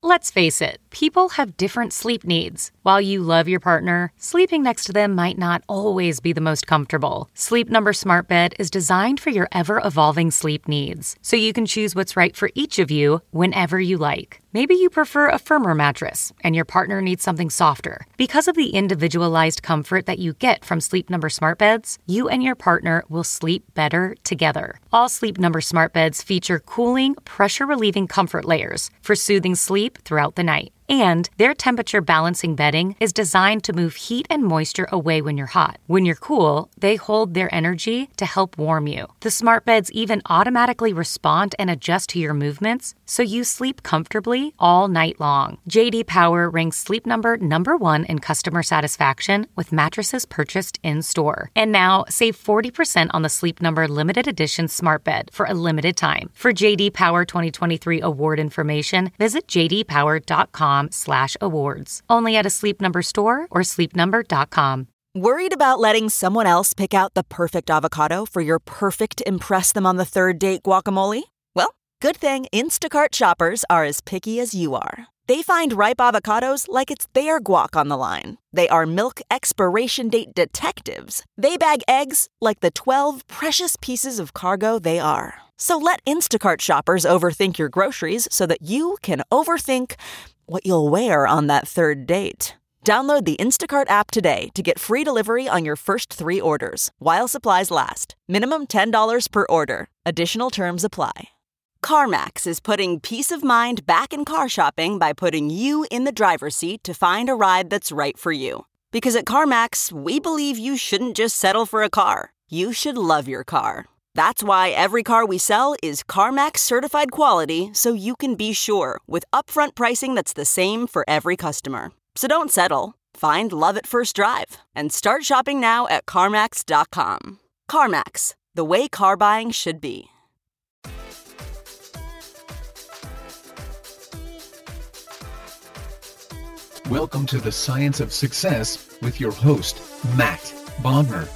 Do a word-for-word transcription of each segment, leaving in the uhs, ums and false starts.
Let's face it, people have different sleep needs. While you love your partner, sleeping next to them might not always be the most comfortable. Sleep Number Smart Bed is designed for your ever-evolving sleep needs, so you can choose what's right for each of you whenever you like. Maybe you prefer a firmer mattress, and your partner needs something softer. Because of the individualized comfort that you get from Sleep Number Smart Beds, you and your partner will sleep better together. All Sleep Number Smart Beds feature cooling, pressure-relieving comfort layers for soothing sleep throughout the night. And their temperature balancing bedding is designed to move heat and moisture away when you're hot. When you're cool, they hold their energy to help warm you. The smart beds even automatically respond and adjust to your movements, so you sleep comfortably all night long. J D Power ranks Sleep Number number one in customer satisfaction with mattresses purchased in-store. And now, save forty percent on the Sleep Number limited edition smart bed for a limited time. For J D Power twenty twenty-three award information, visit j d power dot com slash awards. Only at a Sleep Number store or sleep number dot com. Worried about letting someone else pick out the perfect avocado for your perfect impress them on the third date guacamole? Well, good thing Instacart shoppers are as picky as you are. They find ripe avocados like it's their guac on the line. They are milk expiration date detectives. They bag eggs like the twelve precious pieces of cargo they are. So let Instacart shoppers overthink your groceries so that you can overthink what you'll wear on that third date. Download the Instacart app today to get free delivery on your first three orders, while supplies last. Minimum ten dollars per order. Additional terms apply. CarMax is putting peace of mind back in car shopping by putting you in the driver's seat to find a ride that's right for you. Because at CarMax, we believe you shouldn't just settle for a car. You should love your car. That's why every car we sell is CarMax certified quality, so you can be sure with upfront pricing that's the same for every customer. So don't settle. Find love at first drive and start shopping now at CarMax dot com. CarMax, the way car buying should be. Welcome to the Science of Success with your host, Matt Bodner.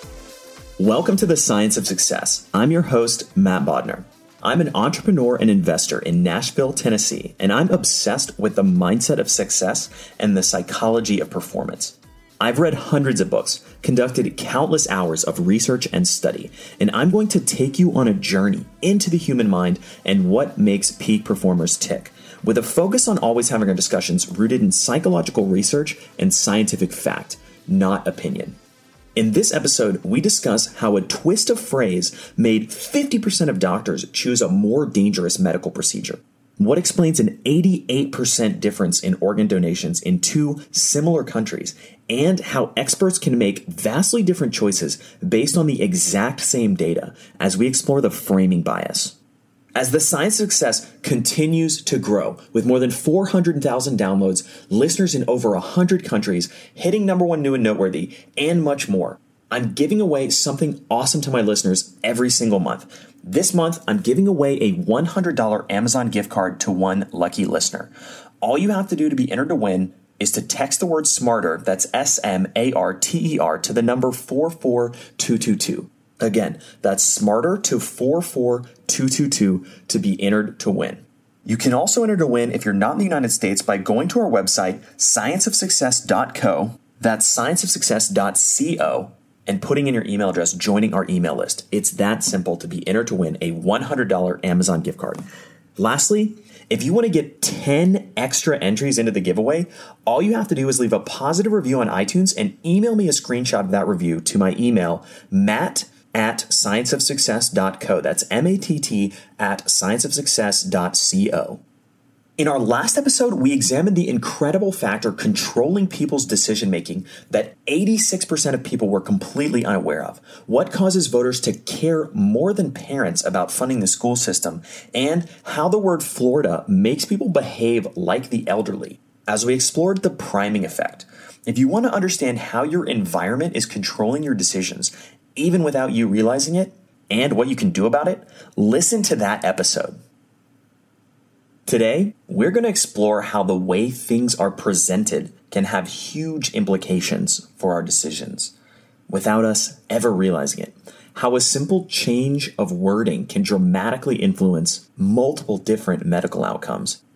Welcome to the Science of Success. I'm your host, Matt Bodner. I'm an entrepreneur and investor in Nashville, Tennessee, and I'm obsessed with the mindset of success and the psychology of performance. I've read hundreds of books, conducted countless hours of research and study, and I'm going to take you on a journey into the human mind and what makes peak performers tick, with a focus on always having our discussions rooted in psychological research and scientific fact, not opinion. In this episode, we discuss how a twist of phrase made fifty percent of doctors choose a more dangerous medical procedure, what explains an eighty-eight percent difference in organ donations in two similar countries, and how experts can make vastly different choices based on the exact same data as we explore the framing bias. As the Science of Success continues to grow with more than four hundred thousand downloads, listeners in over one hundred countries, hitting number one new and noteworthy, and much more, I'm giving away something awesome to my listeners every single month. This month, I'm giving away a one hundred dollars Amazon gift card to one lucky listener. All you have to do to be entered to win is to text the word SMARTER, that's S M A R T E R, to the number four four two two two. Again, that's SMARTER to four four two two two to be entered to win. You can also enter to win if you're not in the United States by going to our website, science of success dot co, that's science of success dot co, and putting in your email address, joining our email list. It's that simple to be entered to win a one hundred dollars Amazon gift card. Lastly, if you want to get ten extra entries into the giveaway, all you have to do is leave a positive review on iTunes and email me a screenshot of that review to my email, matt at science of success dot co. That's M A T T at science of success dot co. In our last episode, we examined the incredible factor controlling people's decision-making that eighty-six percent of people were completely unaware of. What causes voters to care more than parents about funding the school system, and how the word Florida makes people behave like the elderly, as we explored the priming effect. If you want to understand how your environment is controlling your decisions, even without you realizing it, and what you can do about it, listen to that episode. Today, we're going to explore how the way things are presented can have huge implications for our decisions, without us ever realizing it. How a simple change of wording can dramatically influence multiple different medical outcomes,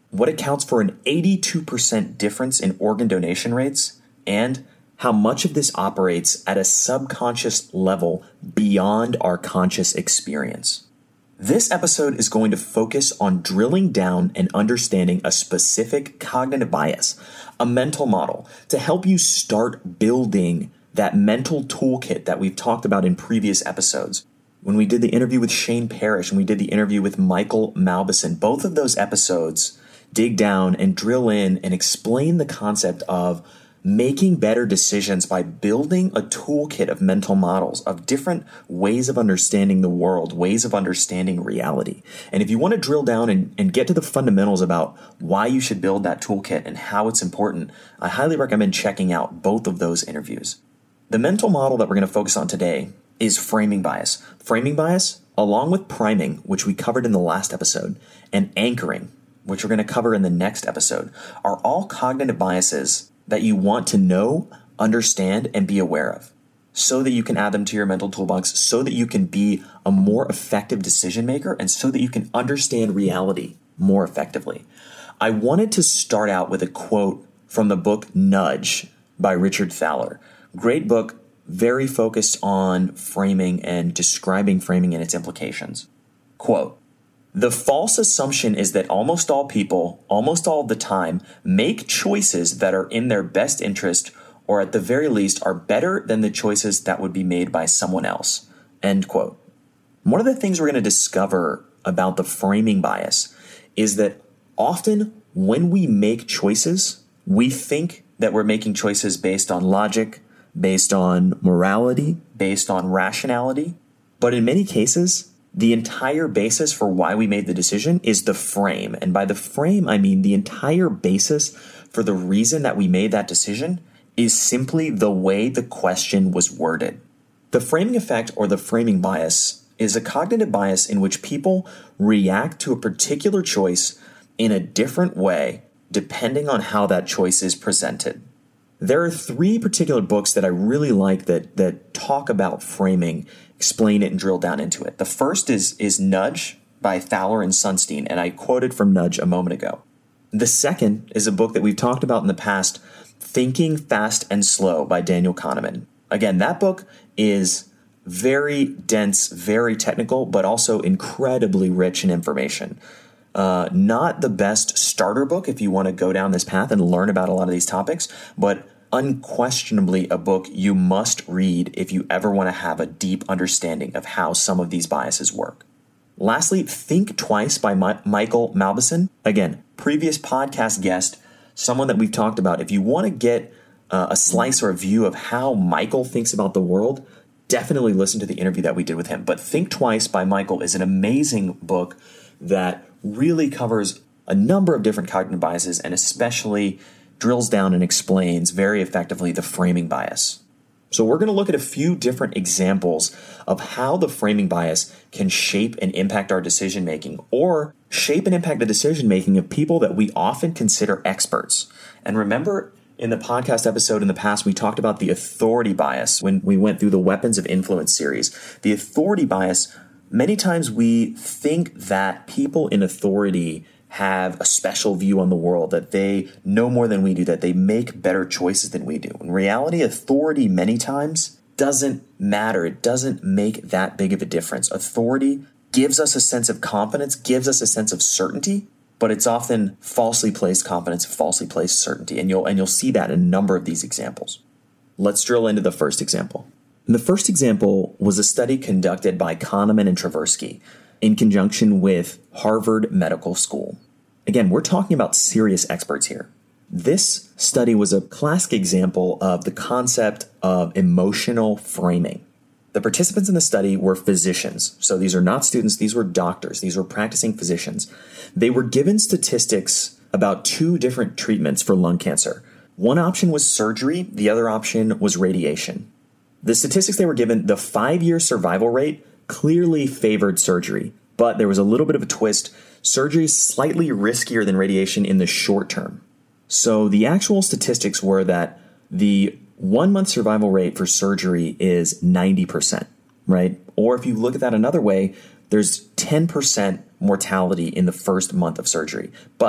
what accounts for an eighty-two percent difference in organ donation rates, and how much of this operates at a subconscious level beyond our conscious experience. This episode is going to focus on drilling down and understanding a specific cognitive bias, a mental model, to help you start building that mental toolkit that we've talked about in previous episodes. When we did the interview with Shane Parrish and we did the interview with Michael Mauboussin, both of those episodes dig down and drill in and explain the concept of making better decisions by building a toolkit of mental models, of different ways of understanding the world, ways of understanding reality. And if you want to drill down and, and get to the fundamentals about why you should build that toolkit and how it's important, I highly recommend checking out both of those interviews. The mental model that we're going to focus on today is framing bias. Framing bias, along with priming, which we covered in the last episode, and anchoring, which we're going to cover in the next episode, are all cognitive biases that you want to know, understand, and be aware of so that you can add them to your mental toolbox, so that you can be a more effective decision maker, and so that you can understand reality more effectively. I wanted to start out with a quote from the book Nudge by Richard Thaler. Great book, very focused on framing and describing framing and its implications. Quote, "The false assumption is that almost all people, almost all the time, make choices that are in their best interest, or at the very least are better than the choices that would be made by someone else." End quote. One of the things we're going to discover about the framing bias is that often when we make choices, we think that we're making choices based on logic, based on morality, based on rationality. But in many cases, the entire basis for why we made the decision is the frame. And by the frame, I mean the entire basis for the reason that we made that decision is simply the way the question was worded. The framing effect, or the framing bias, is a cognitive bias in which people react to a particular choice in a different way depending on how that choice is presented. There are three particular books that I really like that that talk about framing, explain it, and drill down into it. The first is, is Nudge by Thaler and Sunstein, and I quoted from Nudge a moment ago. The second is a book that we've talked about in the past, Thinking Fast and Slow by Daniel Kahneman. Again, that book is very dense, very technical, but also incredibly rich in information. Uh, not the best starter book if you want to go down this path and learn about a lot of these topics, but unquestionably a book you must read if you ever want to have a deep understanding of how some of these biases work. Lastly, Think Twice by My- Michael Mauboussin. Again, previous podcast guest, someone that we've talked about. If you want to get uh, a slice or a view of how Michael thinks about the world, definitely listen to the interview that we did with him. But Think Twice by Michael is an amazing book that really covers a number of different cognitive biases and especially drills down and explains very effectively the framing bias. So we're going to look at a few different examples of how the framing bias can shape and impact our decision making, or shape and impact the decision making of people that we often consider experts. And remember, in the podcast episode in the past, we talked about the authority bias when we went through the Weapons of Influence series. The authority bias, many times we think that people in authority have a special view on the world, that they know more than we do, that they make better choices than we do. In reality, authority many times doesn't matter. It doesn't make that big of a difference. Authority gives us a sense of confidence, gives us a sense of certainty, but it's often falsely placed confidence, falsely placed certainty. And you'll, and you'll see that in a number of these examples. Let's drill into the first example. And the first example was a study conducted by Kahneman and Tversky in conjunction with Harvard Medical School. Again, we're talking about serious experts here. This study was a classic example of the concept of emotional framing. The participants in the study were physicians. So these are not students, these were doctors, these were practicing physicians. They were given statistics about two different treatments for lung cancer. One option was surgery, the other option was radiation. The statistics they were given, the five-year survival rate clearly favored surgery, but there was a little bit of a twist. Surgery is slightly riskier than radiation in the short term. So the actual statistics were that the one-month survival rate for surgery is ninety percent, right? Or if you look at that another way, there's ten percent mortality in the first month of surgery. But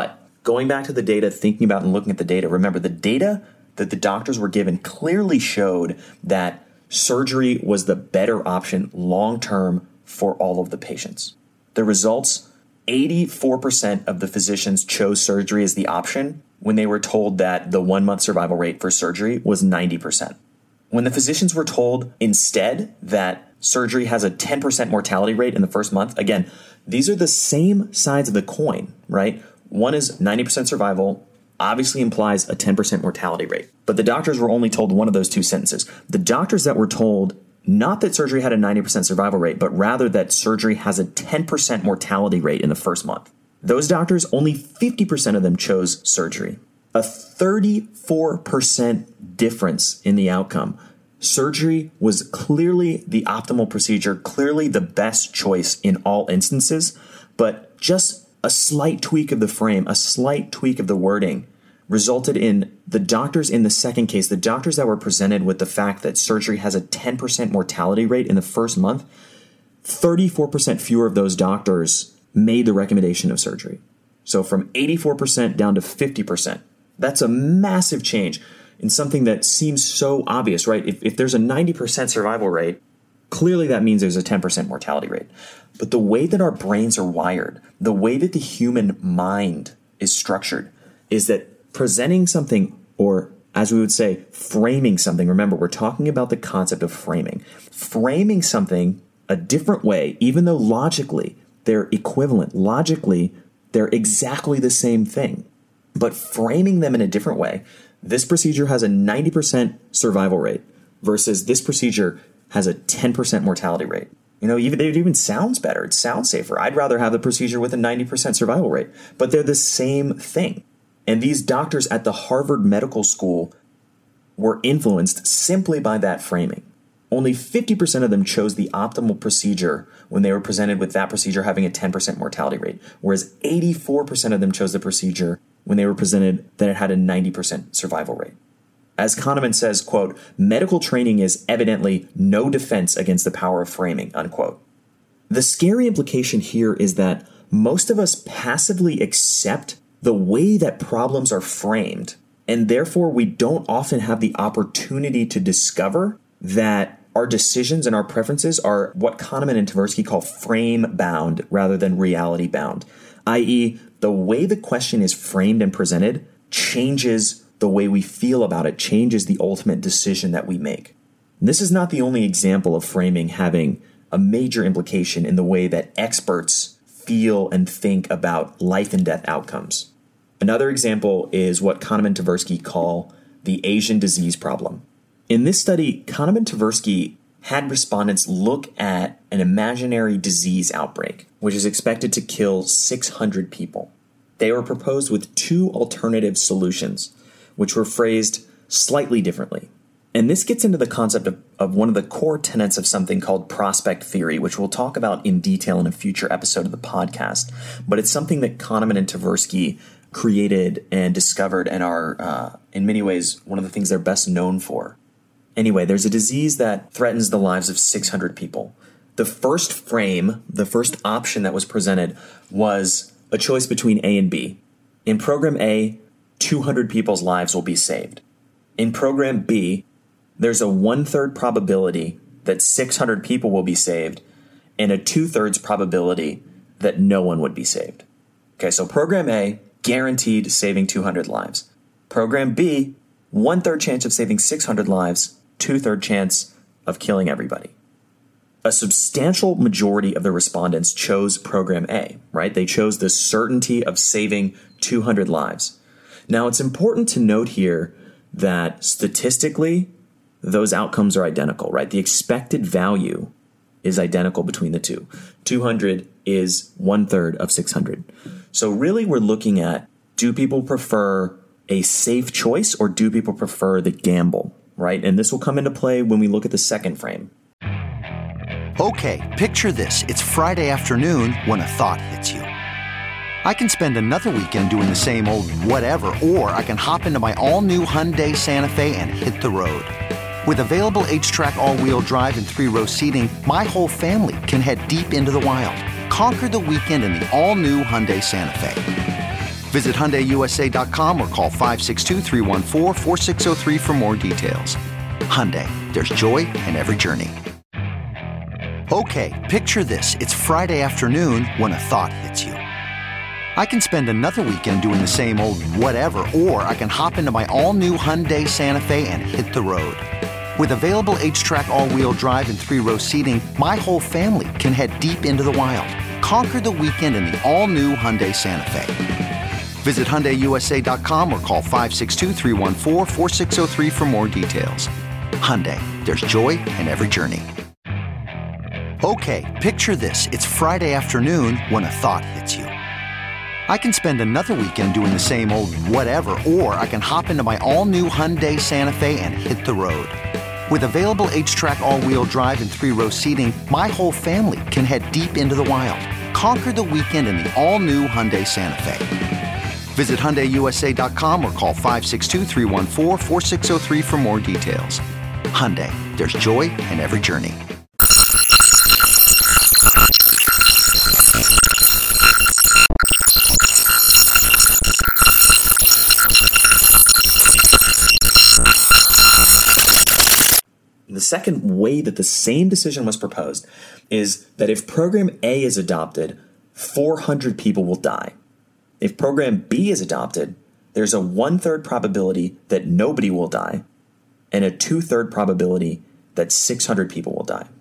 going back to the data, thinking about and looking at the data, remember the data that the doctors were given clearly showed that surgery was the better option long-term for all of the patients. The results, eighty-four percent of the physicians chose surgery as the option when they were told that the one-month survival rate for surgery was ninety percent. When the physicians were told instead that surgery has a ten percent mortality rate in the first month, again, these are the same sides of the coin, right? One is ninety percent survival, obviously implies a ten percent mortality rate. But the doctors were only told one of those two sentences. The doctors that were told not that surgery had a ninety percent survival rate, but rather that surgery has a ten percent mortality rate in the first month. Those doctors, only fifty percent of them chose surgery. A thirty-four percent difference in the outcome. Surgery was clearly the optimal procedure, clearly the best choice in all instances, but just a slight tweak of the frame, a slight tweak of the wording resulted in the doctors in the second case, the doctors that were presented with the fact that surgery has a ten percent mortality rate in the first month, thirty-four percent fewer of those doctors made the recommendation of surgery. So from eighty-four percent down to fifty percent. That's a massive change in something that seems so obvious, right? If, if there's a ninety percent survival rate, clearly that means there's a ten percent mortality rate. But the way that our brains are wired, the way that the human mind is structured, is that presenting something, or as we would say, framing something, remember, we're talking about the concept of framing. Framing something a different way, even though logically they're equivalent, logically they're exactly the same thing, but framing them in a different way. This procedure has a ninety percent survival rate versus this procedure has a ten percent mortality rate. You know, even it even sounds better. It sounds safer. I'd rather have the procedure with a ninety percent survival rate, but they're the same thing. And these doctors at the Harvard Medical School were influenced simply by that framing. Only fifty percent of them chose the optimal procedure when they were presented with that procedure having a ten percent mortality rate, whereas eighty-four percent of them chose the procedure when they were presented that it had a ninety percent survival rate. As Kahneman says, quote, medical training is evidently no defense against the power of framing, unquote. The scary implication here is that most of us passively accept the way that problems are framed, and therefore we don't often have the opportunity to discover that our decisions and our preferences are what Kahneman and Tversky call frame-bound rather than reality-bound, that is, the way the question is framed and presented changes the way we feel about it, changes the ultimate decision that we make. And this is not the only example of framing having a major implication in the way that experts feel and think about life and death outcomes. Another example is what Kahneman and Tversky call the Asian disease problem. In this study, Kahneman and Tversky had respondents look at an imaginary disease outbreak, which is expected to kill six hundred people. They were proposed with two alternative solutions, which were phrased slightly differently. And this gets into the concept of, of one of the core tenets of something called prospect theory, which we'll talk about in detail in a future episode of the podcast. But it's something that Kahneman and Tversky created and discovered and are, uh, in many ways, one of the things they're best known for. Anyway, there's a disease that threatens the lives of six hundred people. The first frame, the first option that was presented was a choice between A and B. In program A, two hundred people's lives will be saved. In program B, there's a one-third probability that six hundred people will be saved and a two-thirds probability that no one would be saved. Okay, so program A, guaranteed saving two hundred lives. Program B, one-third chance of saving six hundred lives, two-third chance of killing everybody. A substantial majority of the respondents chose program A, right? They chose the certainty of saving two hundred lives. Now, it's important to note here that statistically, those outcomes are identical, right? The expected value is identical between the two. two hundred is one-third of six hundred. So really, we're looking at, do people prefer a safe choice or do people prefer the gamble, right? And this will come into play when we look at the second frame. Okay, picture this. It's Friday afternoon when a thought hits you. I can spend another weekend doing the same old whatever, or I can hop into my all-new Hyundai Santa Fe and hit the road. With available H-Track all-wheel drive and three-row seating, my whole family can head deep into the wild. Conquer the weekend in the all-new Hyundai Santa Fe. Visit Hyundai U S A dot com or call five six two, three one four, four six zero three for more details. Hyundai, there's joy in every journey. Okay, picture this. It's Friday afternoon when a thought hits you. I can spend another weekend doing the same old whatever, or I can hop into my all-new Hyundai Santa Fe and hit the road. With available H-Track all-wheel drive and three-row seating, my whole family can head deep into the wild. Conquer the weekend in the all-new Hyundai Santa Fe. Visit Hyundai U S A dot com or call five six two, three one four, four six zero three for more details. Hyundai, there's joy in every journey. Okay, picture this. It's Friday afternoon when a thought hits you. I can spend another weekend doing the same old whatever, or I can hop into my all-new Hyundai Santa Fe and hit the road. With available H-Track all-wheel drive and three-row seating, my whole family can head deep into the wild. Conquer the weekend in the all-new Hyundai Santa Fe. Visit Hyundai U S A dot com or call five six two, three one four, four six zero three for more details. Hyundai, there's joy in every journey. The second way that the same decision was proposed is that if program A is adopted, four hundred people will die. If program B is adopted, there's a one-third probability that nobody will die and a two-third probability that six hundred people will die.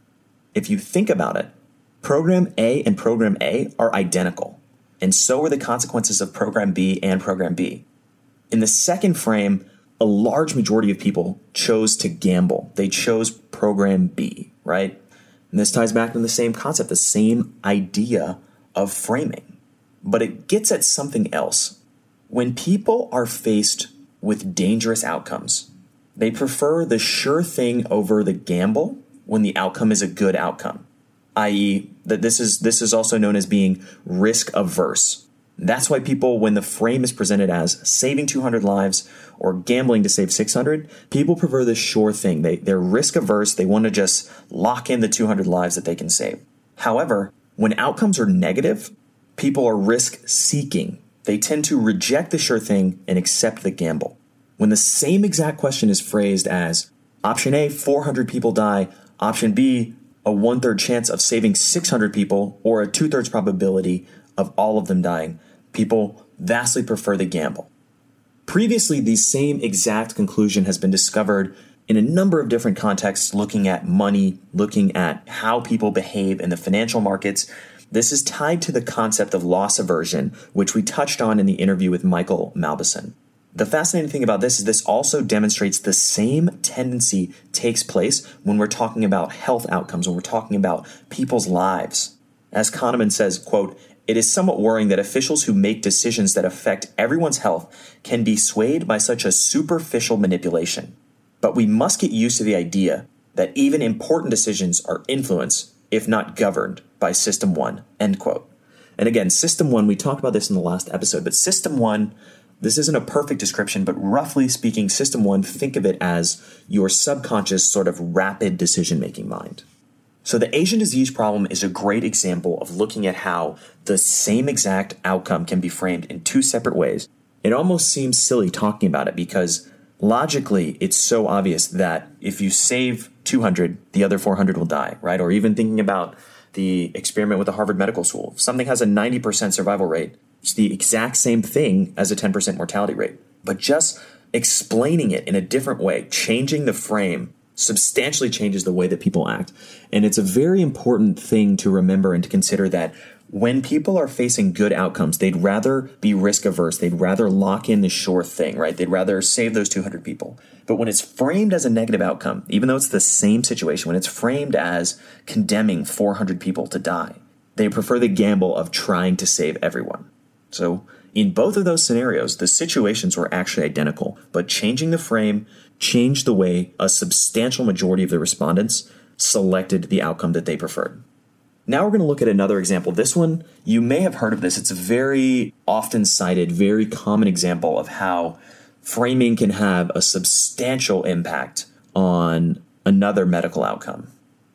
If you think about it, program A and program A are identical, and so are the consequences of program B and program B. In the second frame, a large majority of people chose to gamble. They chose program B, right? And this ties back to the same concept, the same idea of framing. But it gets at something else. When people are faced with dangerous outcomes, they prefer the sure thing over the gamble when the outcome is a good outcome, that is, that this is this is also known as being risk averse. That's why people, when the frame is presented as saving two hundred lives or gambling to save six hundred, people prefer the sure thing. They, they're risk averse. They want to just lock in the two hundred lives that they can save. However, when outcomes are negative, people are risk seeking. They tend to reject the sure thing and accept the gamble. When the same exact question is phrased as option A, four hundred people die, option B, a one-third chance of saving six hundred people, or a two-thirds probability of all of them dying, people vastly prefer the gamble. Previously, the same exact conclusion has been discovered in a number of different contexts, looking at money, looking at how people behave in the financial markets. This is tied to the concept of loss aversion, which we touched on in the interview with Michael Mauboussin. The fascinating thing about this is this also demonstrates the same tendency takes place when we're talking about health outcomes, when we're talking about people's lives. As Kahneman says, quote, "It is somewhat worrying that officials who make decisions that affect everyone's health can be swayed by such a superficial manipulation. But we must get used to the idea that even important decisions are influenced, if not governed, by System one," end quote. And again, System one, we talked about this in the last episode, but System one, this isn't a perfect description, but roughly speaking, System one, think of it as your subconscious sort of rapid decision-making mind. So the Asian disease problem is a great example of looking at how the same exact outcome can be framed in two separate ways. It almost seems silly talking about it because logically it's so obvious that if you save two hundred, the other four hundred will die, right? Or even thinking about the experiment with the Harvard Medical School. If something has a ninety percent survival rate, it's the exact same thing as a ten percent mortality rate. But just explaining it in a different way, changing the frame, substantially changes the way that people act. And it's a very important thing to remember and to consider that when people are facing good outcomes, they'd rather be risk averse. They'd rather lock in the sure thing, right? They'd rather save those two hundred people. But when it's framed as a negative outcome, even though it's the same situation, when it's framed as condemning four hundred people to die, they prefer the gamble of trying to save everyone. So in both of those scenarios, the situations were actually identical, but changing the frame changed the way a substantial majority of the respondents selected the outcome that they preferred. Now we're going to look at another example. This one, you may have heard of this. It's a very often cited, very common example of how framing can have a substantial impact on another medical outcome.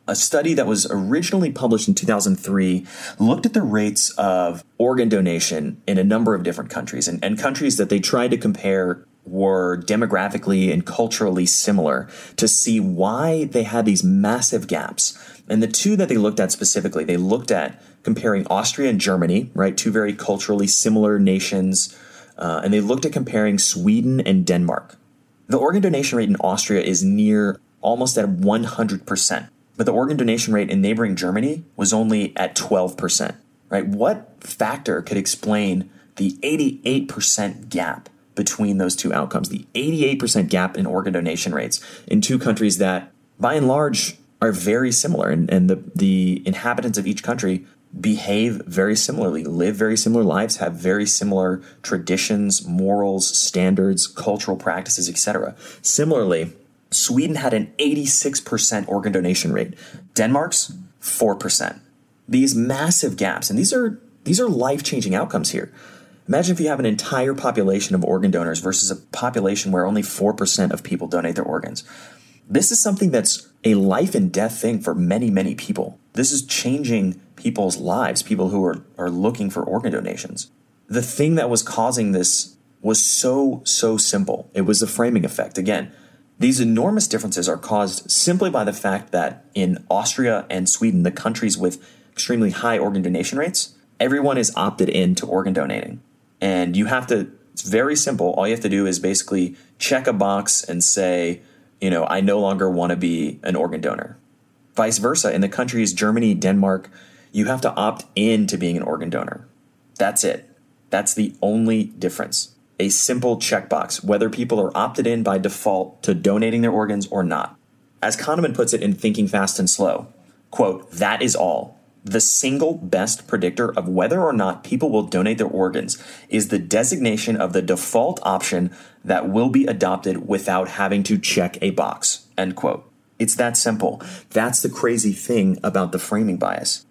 A study that was originally published in two thousand three looked at the rates of organ donation in a number of different countries, and, and countries that they tried to compare were demographically and culturally similar to see why they had these massive gaps. And the two that they looked at specifically, they looked at comparing Austria and Germany, right, two very culturally similar nations, uh, and they looked at comparing Sweden and Denmark. The organ donation rate in Austria is near almost at one hundred percent, but the organ donation rate in neighboring Germany was only at twelve percent, right? What factor could explain the eighty-eight percent gap between those two outcomes, the eighty-eight percent gap in organ donation rates in two countries that, by and large, are very similar, and, and the, the inhabitants of each country behave very similarly, live very similar lives, have very similar traditions, morals, standards, cultural practices, et cetera. Similarly, Sweden had an eighty-six percent organ donation rate. Denmark's four percent. These massive gaps, and these are these are life-changing outcomes here. Imagine if you have an entire population of organ donors versus a population where only four percent of people donate their organs. This is something that's a life and death thing for many, many people. This is changing people's lives, people who are, are looking for organ donations. The thing that was causing this was so, so simple. It was the framing effect. Again, these enormous differences are caused simply by the fact that in Austria and Sweden, the countries with extremely high organ donation rates, everyone is opted in to organ donating. And you have to, it's very simple. All you have to do is basically check a box and say, you know, I no longer want to be an organ donor. Vice versa, in the countries Germany, Denmark, you have to opt in to being an organ donor. That's it. That's the only difference. A simple checkbox, whether people are opted in by default to donating their organs or not. As Kahneman puts it in Thinking Fast and Slow, quote, that is all. The single best predictor of whether or not people will donate their organs is the designation of the default option that will be adopted without having to check a box, end quote. It's that simple. That's the crazy thing about the framing bias.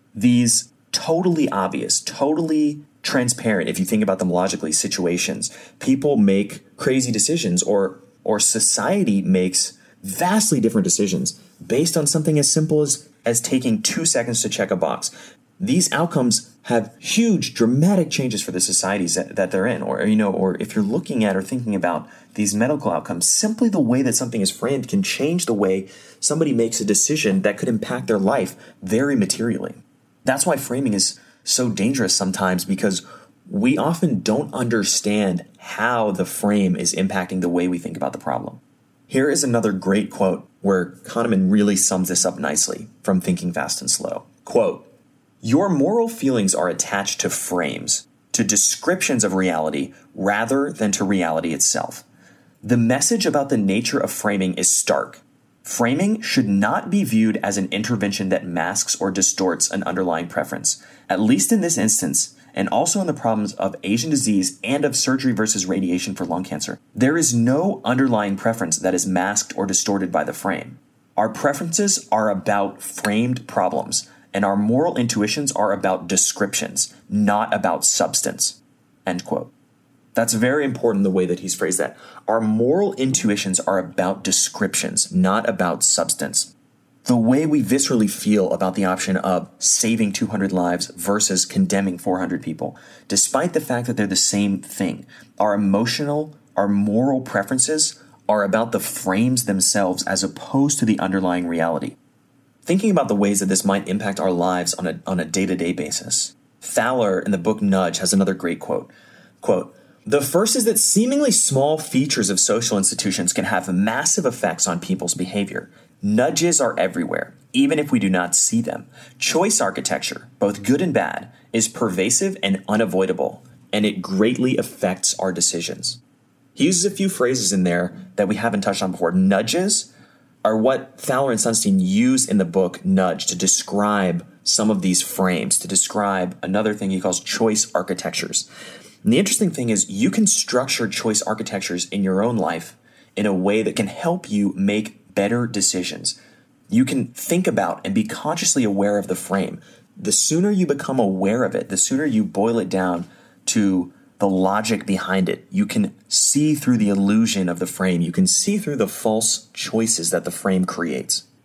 These totally obvious, totally transparent, if you think about them logically, situations, people make crazy decisions, or or society makes vastly different decisions based on something as simple as as taking two seconds to check a box. These outcomes have huge, dramatic changes for the societies that, that they're in. Or, you know, or if you're looking at or thinking about these medical outcomes, simply the way that something is framed can change the way somebody makes a decision that could impact their life very materially. That's why framing is so dangerous sometimes, because we often don't understand how the frame is impacting the way we think about the problem. Here is another great quote where Kahneman really sums this up nicely from Thinking Fast and Slow. Quote, your moral feelings are attached to frames, to descriptions of reality rather than to reality itself. The message about the nature of framing is stark. Framing should not be viewed as an intervention that masks or distorts an underlying preference, at least in this instance, and also in the problems of Asian disease and of surgery versus radiation for lung cancer. There is no underlying preference that is masked or distorted by the frame. Our preferences are about framed problems, and our moral intuitions are about descriptions, not about substance. End quote. That's very important, the way that he's phrased that. Our moral intuitions are about descriptions, not about substance. The way we viscerally feel about the option of saving two hundred lives versus condemning four hundred people, despite the fact that they're the same thing, our emotional, our moral preferences are about the frames themselves as opposed to the underlying reality. Thinking about the ways that this might impact our lives on a, on a day-to-day basis, Thaler in the book Nudge has another great quote. Quote, the first is that seemingly small features of social institutions can have massive effects on people's behavior. Nudges are everywhere, even if we do not see them. Choice architecture, both good and bad, is pervasive and unavoidable, and it greatly affects our decisions. He uses a few phrases in there that we haven't touched on before. Nudges are what Thaler and Sunstein use in the book Nudge to describe some of these frames, to describe another thing he calls choice architectures. And the interesting thing is you can structure choice architectures in your own life in a way that can help you make better decisions. You can think about and be consciously aware of the frame. The sooner you become aware of it, the sooner you boil it down to the logic behind it, you can see through the illusion of the frame. You can see through the false choices that the frame creates.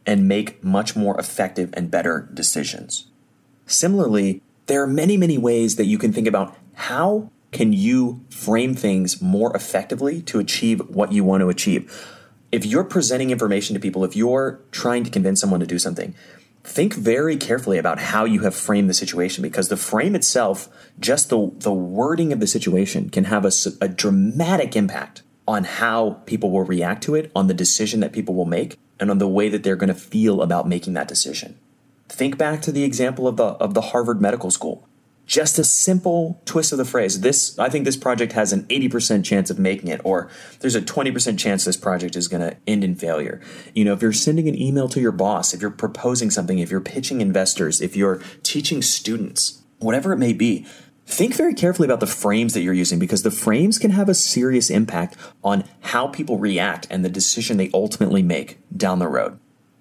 and make much more effective and better decisions. Similarly, there are many, many ways that you can think about how can you frame things more effectively to achieve what you want to achieve. If you're presenting information to people, if you're trying to convince someone to do something, think very carefully about how you have framed the situation, because the frame itself, just the, the wording of the situation, can have a, a dramatic impact on how people will react to it, on the decision that people will make, and on the way that they're going to feel about making that decision. Think back to the example of the of the Harvard Medical School. Just a simple twist of the phrase. This, I think this project has an eighty percent chance of making it, or there's a twenty percent chance this project is going to end in failure. You know, if you're sending an email to your boss, if you're proposing something, if you're pitching investors, if you're teaching students, whatever it may be, think very carefully about the frames that you're using, because the frames can have a serious impact on how people react and the decision they ultimately make down the road.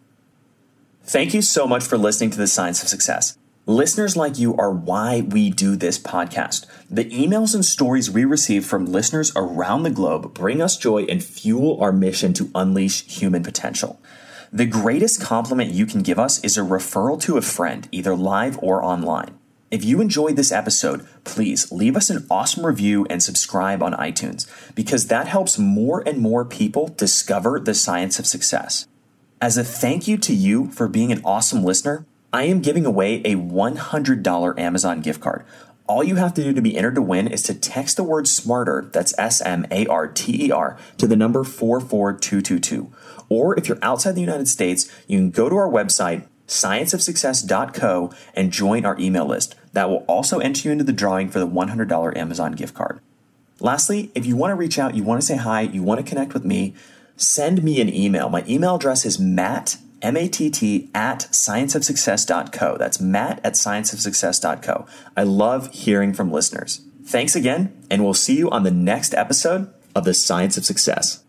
Thank you so much for listening to The Science of Success. Listeners like you are why we do this podcast. The emails and stories we receive from listeners around the globe bring us joy and fuel our mission to unleash human potential. The greatest compliment you can give us is a referral to a friend, either live or online. If you enjoyed this episode, please leave us an awesome review and subscribe on iTunes, because that helps more and more people discover the science of success. As a thank you to you for being an awesome listener, I am giving away a one hundred dollars Amazon gift card. All you have to do to be entered to win is to text the word SMARTER, that's S M A R T E R, to the number four four two two two. Or if you're outside the United States, you can go to our website, science of success dot co, and join our email list. That will also enter you into the drawing for the one hundred dollars Amazon gift card. Lastly, if you want to reach out, you want to say hi, you want to connect with me, send me an email. My email address is matt, M A T T, at science of success dot co. That's matt at science of success dot co. I love hearing from listeners. Thanks again, and we'll see you on the next episode of The Science of Success.